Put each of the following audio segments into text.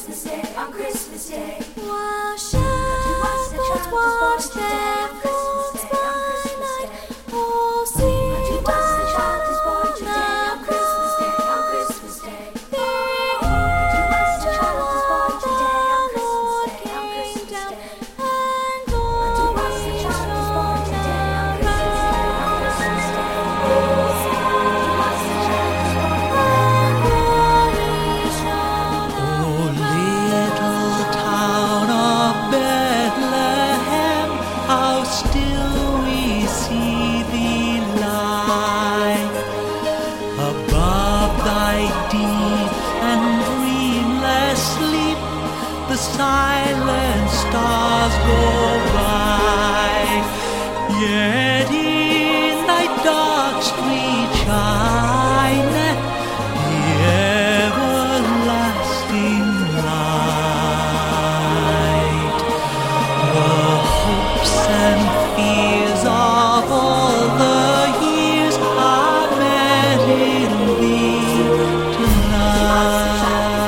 Christmas Day, on Christmas Day. While shepherds watch their flocks by night, all see The child is born today, on Christmas Day, on Christmas Day. the The child is born today, on Christmas Day, on came Christmas down, Day. and The child is born today, on Christmas Day, on Christmas Day. The child is born O little town of Bethlehem, how still we see thee lie. Above thy deep and dreamless sleep, the silent stars go by. Yet in thy dark street shineth the everlasting light. The hopes and fears of all the years are met in thee tonight.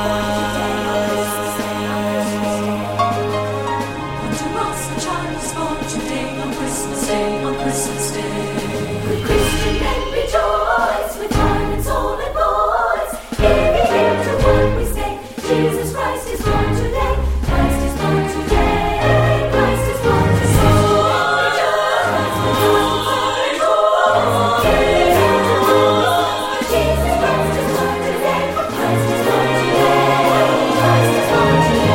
unto us a child is born today, on Christmas Day, on Christmas Day. The Christian men rejoice with heart and soul and voice. Hear the hymns of what we say. Jesus Christ is born today. Christ is born today. Christ is born today. So rejoice with heart and soul and voice. Hear the hymns of voice. Jesus Christ is born today. Christ is born today. Christ is born today.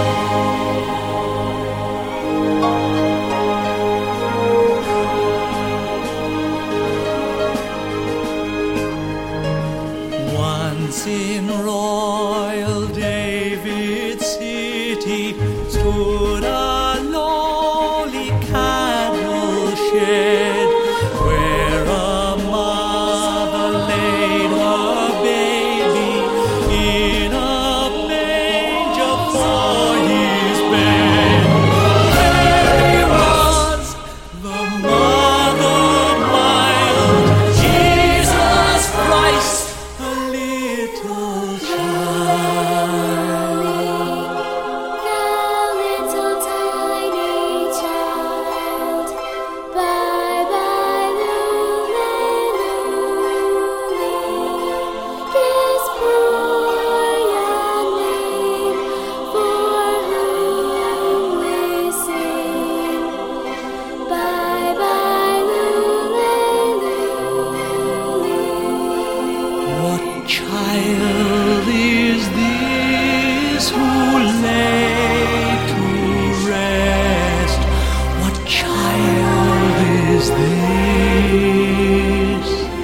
Once in royal David's city stood a lowly cattle shed, where a mother laid her baby in a manger for his bed. There was the mother mild, Jesus Christ, a little child. the little tiny child. Bye bye, Lule, Lule. This poor young name for whom we sing. Bye bye, Lule, Lule. What child is this who lay to rest? What child is this?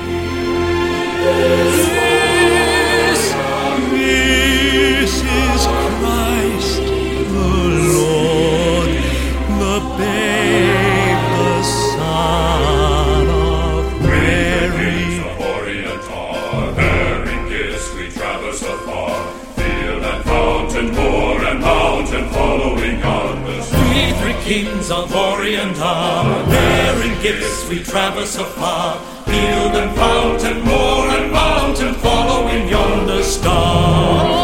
This is Christ the Lord, the babe, the Son of Mary. Of Orient are, bearing gifts we traverse afar, field and fountain, moor and mountain, following on the star. We three kings of Orient are, bearing gifts we traverse afar, field and fountain, moor and mountain, following yonder star.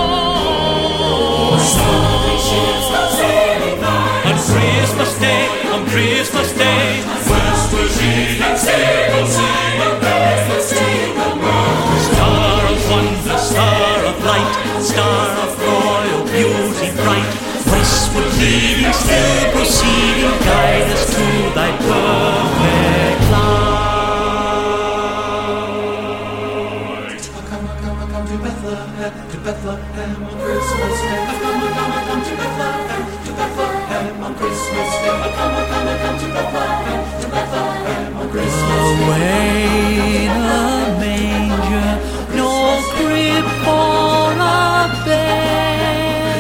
On Christmas Day, Westward sheeting sail, singing bells, singing star of wonder, star of light, star of royal beauty bright, westward leading, still proceeding, guide us to thy perfect light. Come to Bethlehem on Christmas Day. Come to Bethlehem, on Christmas Day. Come to Bethlehem on Christmas Day. Away in a manger, no crib for a bed.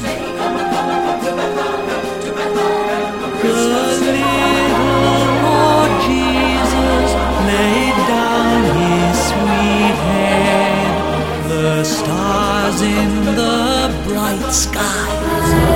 The little Lord Jesus laid down his sweet head. The stars in the bright sky